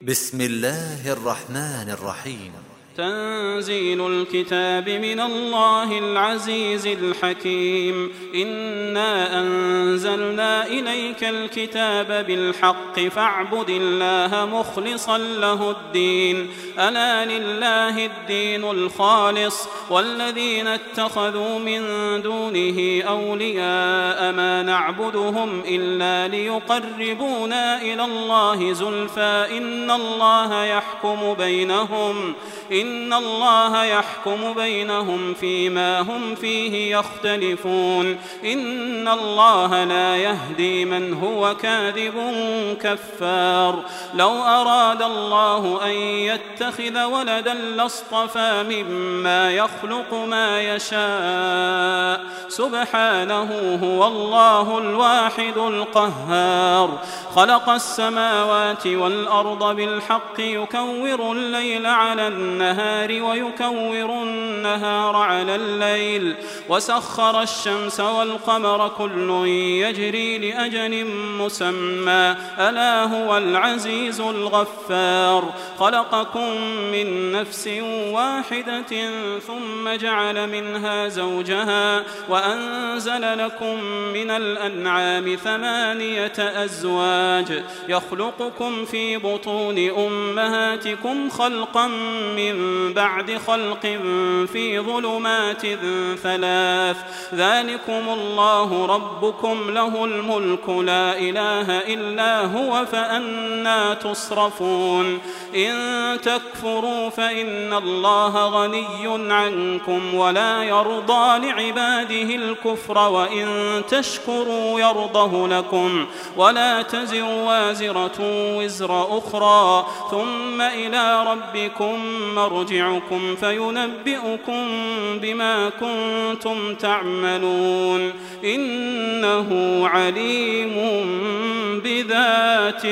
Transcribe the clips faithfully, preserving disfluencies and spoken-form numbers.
بسم الله الرحمن الرحيم. تنزيل الكتاب من الله العزيز الحكيم. إنا أنزلنا إليك الكتاب بالحق فاعبد الله مخلصا له الدين. ألا لله الدين الخالص والذين اتخذوا من دونه أولياء ما نعبدهم إلا ليقربونا إلى الله زلفى إن الله يحكم بينهم إن الله يحكم بينهم فيما هم فيه يختلفون. إن الله لا يهدي من هو كاذب كفار. لو أراد الله أن يتخذ ولدا لاصطفى مما يخلق ما يشاء سبحانه هو الله الواحد القهار. خلق السماوات والأرض بالحق يكور الليل على النهار ويكور النهار على الليل وسخر الشمس والقمر كل يجري لأجل مسمى ألا هو العزيز الغفار. خلقكم من نفس واحدة ثم جعل منها زوجها وأنزل لكم من الأنعام ثمانية أزواج يخلقكم في بطون أمهاتكم خلقا من بعد خلق في ظلمات ثلاث. ذلكم الله ربكم له الملك لا إله إلا هو فأنى تصرفون. إن تكفروا فإن الله غني عنكم ولا يرضى لعباده الكفر وإن تشكروا يرضه لكم ولا تزر وازرة وزر أخرى ثم إلى ربكم مرجعكم فينبئكم بما كنتم تعملون. إنه عليم بذات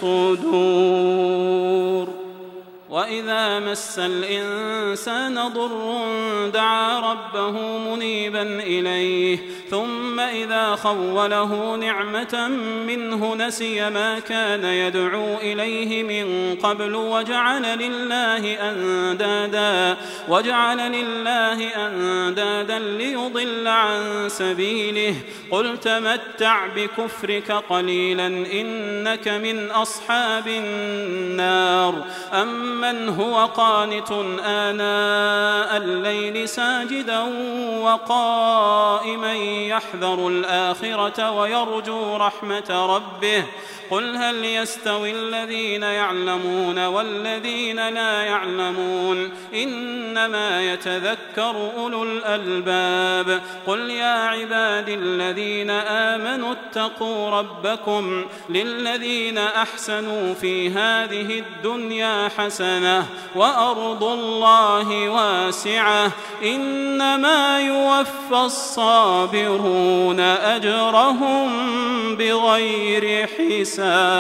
الصدور. وإذا مس الإنسان ضر دعا ربه منيبا إليه ثم إذا خوله نعمة منه نسي ما كان يدعو إليه من قبل وجعل لله أندادا وجعل لله أندادا ليضل عن سبيله. قل تمتع بكفرك قليلا إنك من أصحاب النار. أمن هو قانت آناء الليل ساجدا وقائما يحذر الآخرة ويرجو رحمة ربه قل هل يستوي الذين يعلمون والذين لا يعلمون إنما يتذكر أولو الألباب. قل يا عبادي الذين آمنوا اتقوا ربكم للذين أحسنوا في هذه الدنيا حسنة وأرض الله واسعة إنما يوفى الصابرون أجرهم بغير حساب.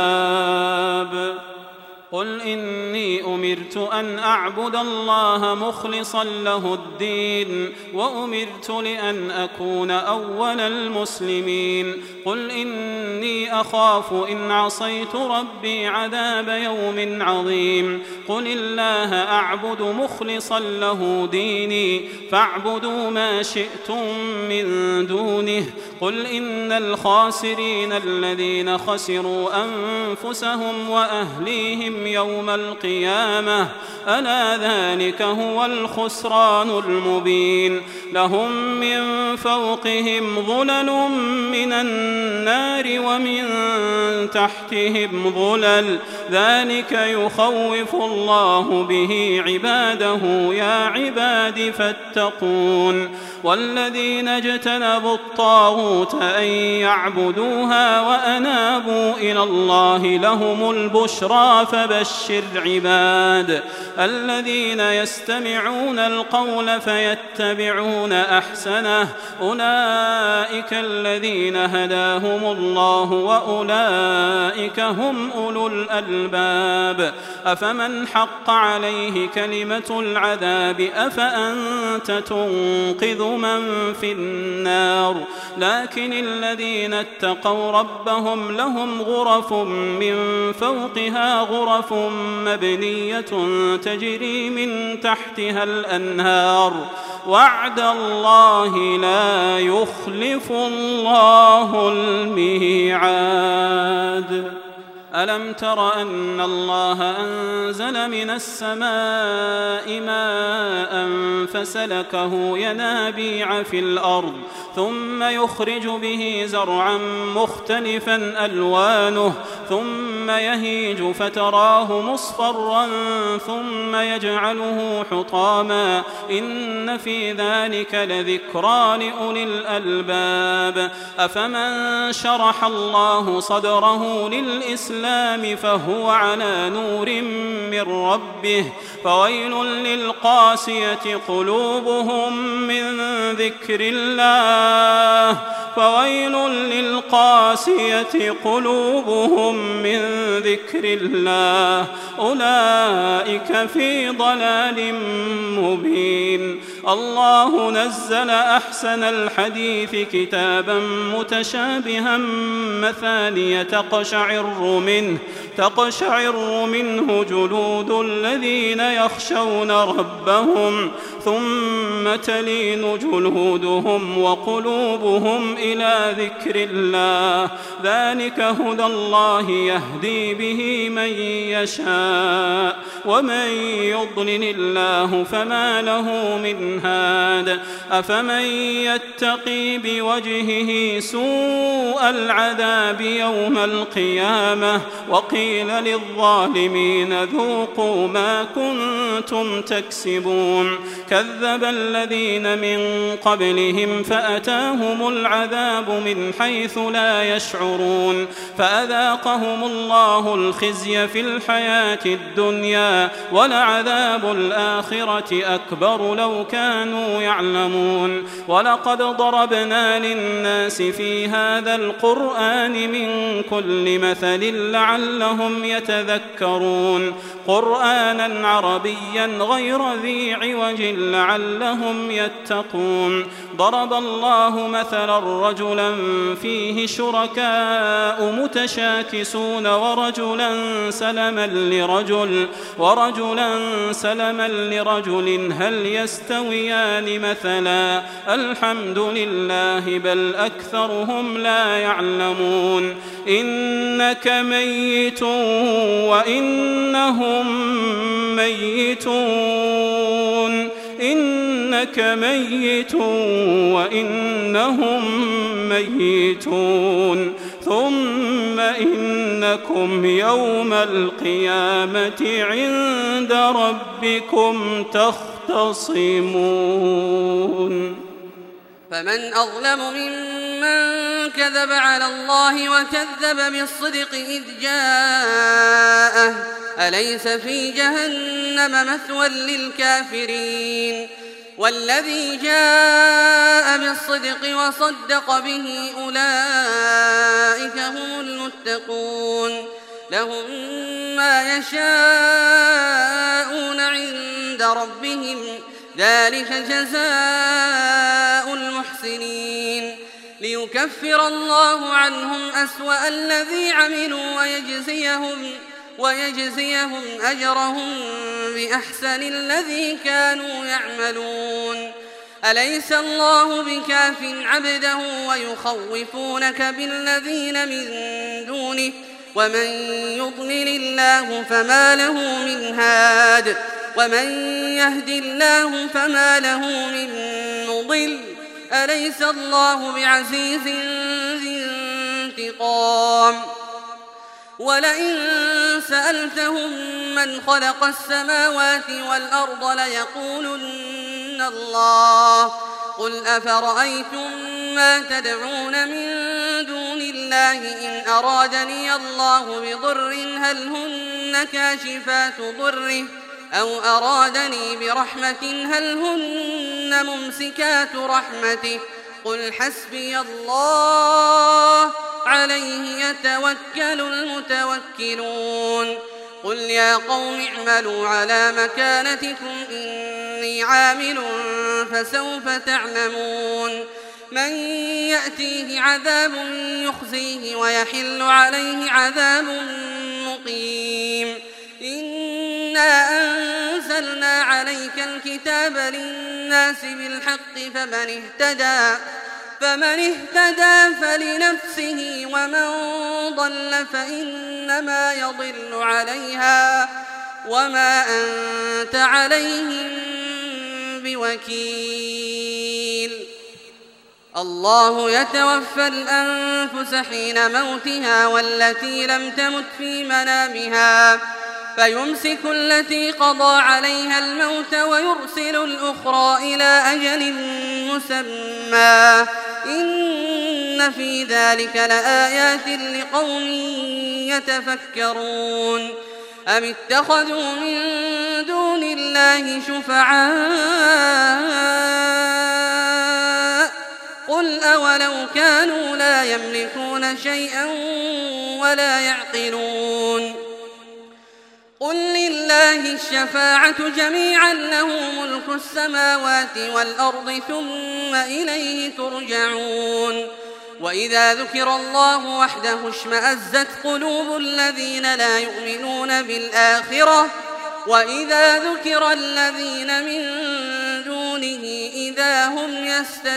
قل إني أمرت أن أعبد الله مخلصا له الدين وأمرت لأن أكون أول المسلمين. قل إني أخاف إن عصيت ربي عذاب يوم عظيم. قل الله أعبد مخلصا له ديني فاعبدوا ما شئتم من دونه. قل إن الخاسرين الذين خسروا أنفسهم وأهليهم يوم القيامة ألا ذلك هو الخسران المبين. لهم من فوقهم ظلل من النار ومن تحتهم ظلل ذلك يخوف الله به عباده يا عباد فاتقون. والذين اجتنبوا الطاغوت أن يعبدوها وأنابوا إلى الله لهم البشرى فبشر عباد الذين يستمعون القول فيتبعون أحسنه أولئك الذين هداهم الله وأولئك هم أولو الألباب. أفمن حق عليه كلمة العذاب أفأنت تنقذ من في النار. لكن الذين اتقوا ربهم لهم غرف من فوقها غرف مبنية تجري من تحتها الأنهار وعد الله لا يخلف الله الميعاد. ألم تر أن الله أنزل من السماء ماء فسلكه ينابيع في الأرض ثم يخرج به زرعا مختلفا ألوانه ثم يهيج فتراه مصفرا ثم يجعله حطاما إن في ذلك لذكرى لأولي الألباب. أفمن شرح الله صدره للإسلام فهو على نور من ربه فويل للقاسية قلوبهم من ذكر الله فويل للقاسية قلوبهم من ذكر الله أولئك في ضلال مبين. الله نزل أحسن الحديث كتابا متشابها مثانية تقشعر منه تقشعر منه جلود الذين يخشون ربهم ثم تلين جلودهم وقلوبهم إلى ذكر الله ذلك هدى الله يهدي به من يشاء ومن يضلل الله فما له من هاد. أفمن يتقي بوجهه سوء العذاب يوم القيامة وقيل للظالمين ذوقوا ما كنتم تكسبون. كذب الذين من قبلهم فأتاهم العذاب من حيث لا يشعرون فأذاقهم الله الخزي في الحياة الدنيا ولعذاب الآخرة أكبر لو كانوا يعلمون. ولقد ضربنا للناس في هذا القرآن من كل مثل لعلهم يتذكرون قرآنا عربيا غير ذي عوج لعلهم يتقون. ضرب الله مثلا رجلا فيه شركاء متشاكسون ورجلا سلما لرجل ورجلا سلما لرجل هل يستويان مثلا الحمد لله بل أكثرهم لا يعلمون. إنك ميت وإنهم ميتون إنك ميت وإنهم ميتون ثم إنكم يوم القيامة عند ربكم تختصمون. فمن أظلم ممن كذب على الله وكذب بالصدق إذ جاءه أليس في جهنم مثوى للكافرين. والذي جاء بالصدق وصدق به أولئك هم المتقون لهم ما يشاءون عند ربهم ذلك جزاء المحسنين ليكفر الله عنهم أسوأ الذي عملوا ويجزيهم ويجزيهم أجرهم بأحسن الذي كانوا يعملون. أليس الله بكاف عبده ويخوفونك بالذين من دونه ومن يضلل الله فما له من هاد ومن يهد الله فما له من مضل. أليس الله بعزيز ذي انتقام. ولئن سألتهم من خلق السماوات والأرض ليقولن الله قل أفرأيتم ما تدعون من دون الله إن أرادني الله بضر هل هن كاشفات ضره أو أرادني برحمة هل هن ممسكات رحمته قل حسبي الله عليه يتوكل المتوكلون. قل يا قوم اعملوا على مكانتكم إني عامل فسوف تعلمون من يأتيه عذاب يخزيه ويحل عليه عذاب مقيم إنا أنزلنا عليك الكتاب للناس بالحق فمن اهتدى فمن اهتدى فلنفسه ومن ضل فإنما يضل عليها وما أنت عليهم بوكيل الله يتوفى الأنفس حين موتها والتي لم تمت في منامها فيمسك التي قضى عليها الموت ويرسل الأخرى إلى أجل مسمى إن في ذلك لآيات لقوم يتفكرون أم اتخذوا من دون الله شفعاء قل أولو كانوا لا يملكون شيئا ولا يعقلون قل لله الشفاعة جميعا له ملك السماوات والأرض ثم إليه ترجعون وإذا ذكر الله وحده اشمأزت قلوب الذين لا يؤمنون بالآخرة وإذا ذكر الذين من دونه إذا هم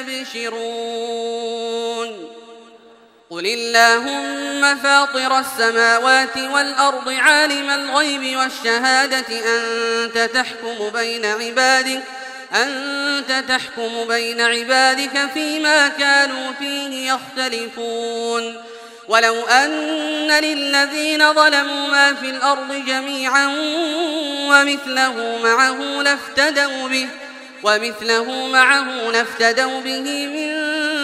يستبشرون قل اللهم فاطر السماوات والأرض عالم الغيب والشهادة أنت تحكم بين عبادك أنت تحكم بين عبادك فيما كانوا فيه يختلفون ولو أن للذين ظلموا ما في الأرض جميعا ومثله معه لافتدوا به ومثله معه لافتدوا به من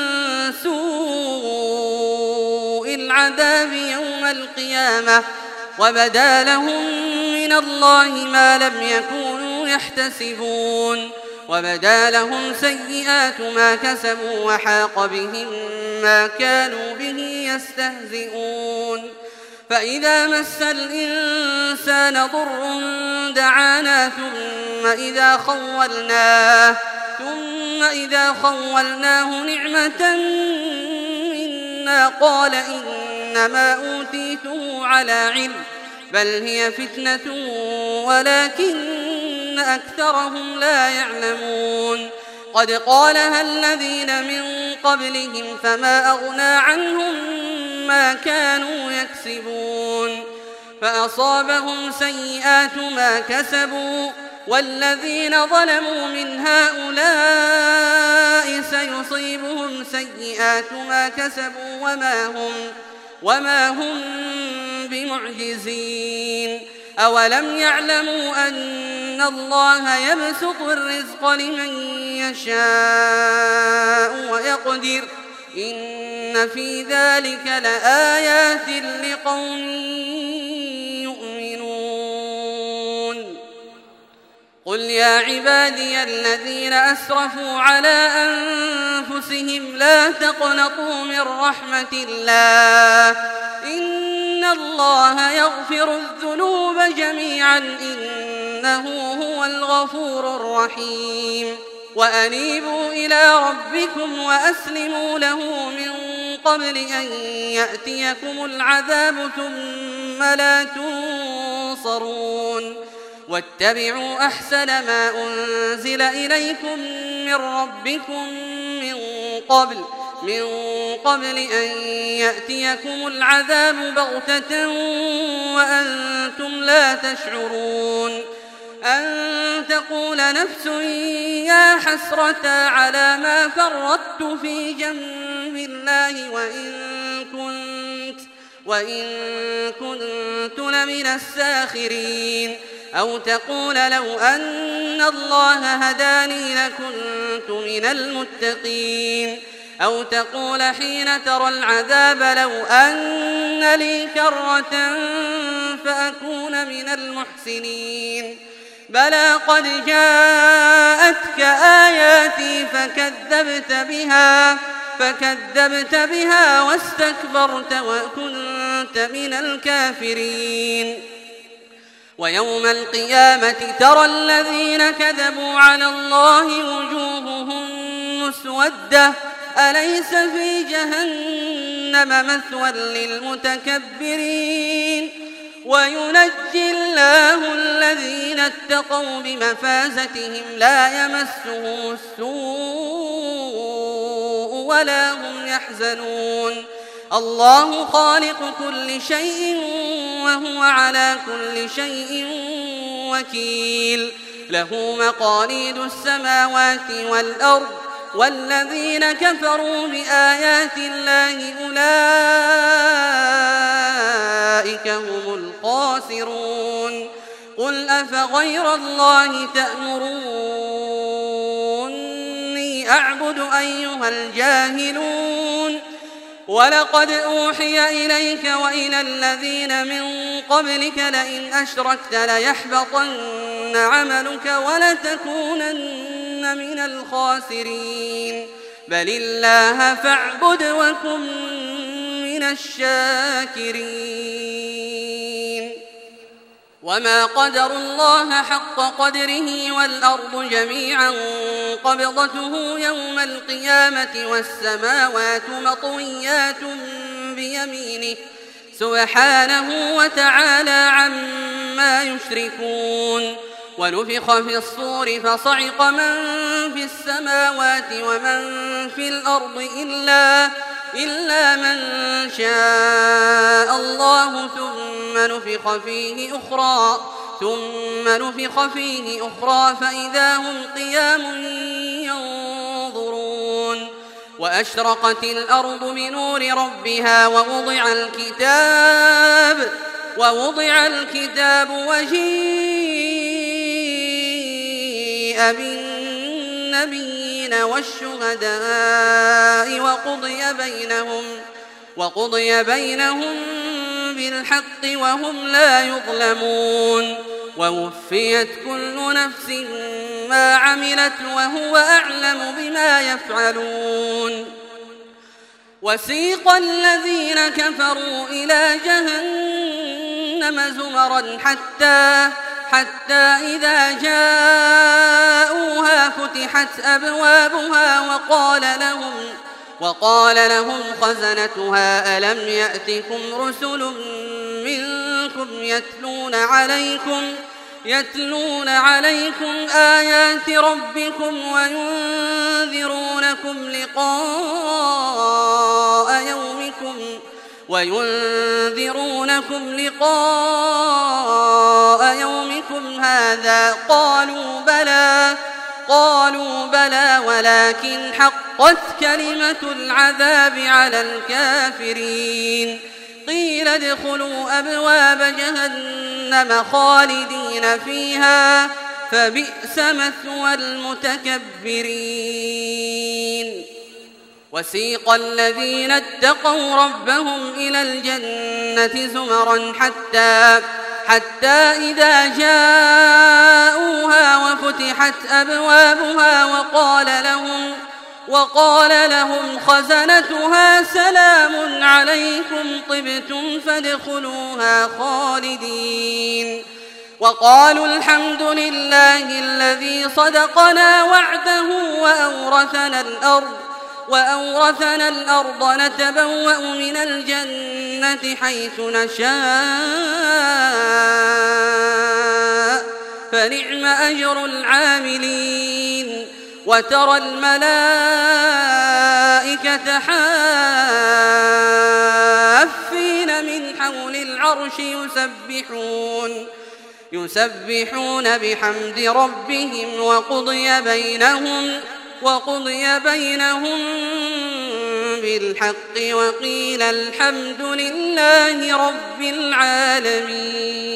سوء العذاب يوم القيامة وبدا لهم من الله ما لم يكونوا يحتسبون وبدا لهم سيئات ما كسبوا وحاق بهم ما كانوا به يستهزئون فإذا مس الإنسان ضر دعانا ثم إذا خولناه ثم إذا خولناه نعمة منا قال إنما أوتيته على علم بل هي فتنة ولكن أكثرهم لا يعلمون قد قالها الذين من قبلهم فما أغنى عنهم ما كانوا يكسبون فأصابهم سيئات ما كسبوا والذين ظلموا من هؤلاء سيصيبهم سيئات ما كسبوا وما هم وما هم بمعجزين أولم يعلموا أن الله يبسط الرزق لمن يشاء ويقدر إن في ذلك لآيات لقوم يؤمنون قل يا عبادي الذين أسرفوا على أنفسهم لا تقنطوا من رحمة الله إن الله يغفر الذنوب جميعا إنه هو الغفور الرحيم وأنيبوا إلى ربكم وأسلموا له من قبل أن يأتيكم العذاب ثم لا تنصرون واتبعوا أحسن ما أنزل إليكم من ربكم من قبل من قبل أن يأتيكم العذاب بغتة وأنتم لا تشعرون أن تقول نفس يا حسرة على ما فرطت في جنب الله وإن كنت وإن كنت لمن الساخرين أو تقول لو أن الله هداني لكنت من المتقين أو تقول حين ترى العذاب لو أن لي كرة فأكون من المحسنين بلى قد جاءتك آياتي فكذبت بها فكذبت بها واستكبرت وكنت من الكافرين ويوم القيامة ترى الذين كذبوا على الله وجوههم مسودة أليس في جهنم مثوى للمتكبرين وينجي الله الذين اتقوا بمفازتهم لا يمسهم السوء ولا هم يحزنون الله خالق كل شيء وهو على كل شيء وكيل له مقاليد السماوات والأرض والذين كفروا بآيات الله أولئك هم الخاسرون قل أفغير الله تأمروني أعبد أيها الجاهلون ولقد أوحي إليك وإلى الذين من قبلك لئن أشركت ليحبطن عملك ولتكونن من الخاسرين بل الله فاعبد وكن من الشاكرين وما قدروا الله حق قدره والأرض جميعا قبضته يوم القيامة والسماوات مطويات بيمينه سبحانه وتعالى عما يشركون ونفخ في الصور فصعق من في السماوات ومن في الأرض إلا, إلا من شاء الله ثم نفخ فيه أخرى ثم نفخ فيه أخرى فإذا هم قيام ينظرون وأشرقت الأرض بنور ربها ووضع الكتاب ووضع الكتاب وجيء بالنبيين والشهداء وقضي بينهم وقضي بينهم بالحق وهم لا يظلمون ووفيت كل نفس ما عملت وهو أعلم بما يفعلون وسيق الذين كفروا إلى جهنم زمرا حتى حتى إذا جاءوها فتحت أبوابها وقال لهم وقال لهم خزنتها ألم يأتكم رسل منكم يتلون عليكم يتلون عليكم آيات ربكم وينذرونكم لقاء يومكم وينذرونكم لقاء يومكم هذا قالوا بلى قالوا بلى ولكن حقت كلمة العذاب على الكافرين قيل ادخلوا أبواب جهنم خالدين فيها فبئس مثوى المتكبرين وسيق الذين اتقوا ربهم إلى الجنة زمرا حتى حتى إذا جاءوها وفتحت أبوابها وقال لهم وقال لهم خزنتها سلام عليكم طبتم فادخلوها خالدين وقالوا الحمد لله الذي صدقنا وعده وأورثنا الأرض وأورثنا الأرض نتبوأ من الجنة حيث نشاء فنعم أجر العاملين وترى الملائكة حافين من حول العرش يسبحون يسبحون بحمد ربهم وقضي بينهم وقضي بينهم بالحق وقيل الحمد لله رب العالمين.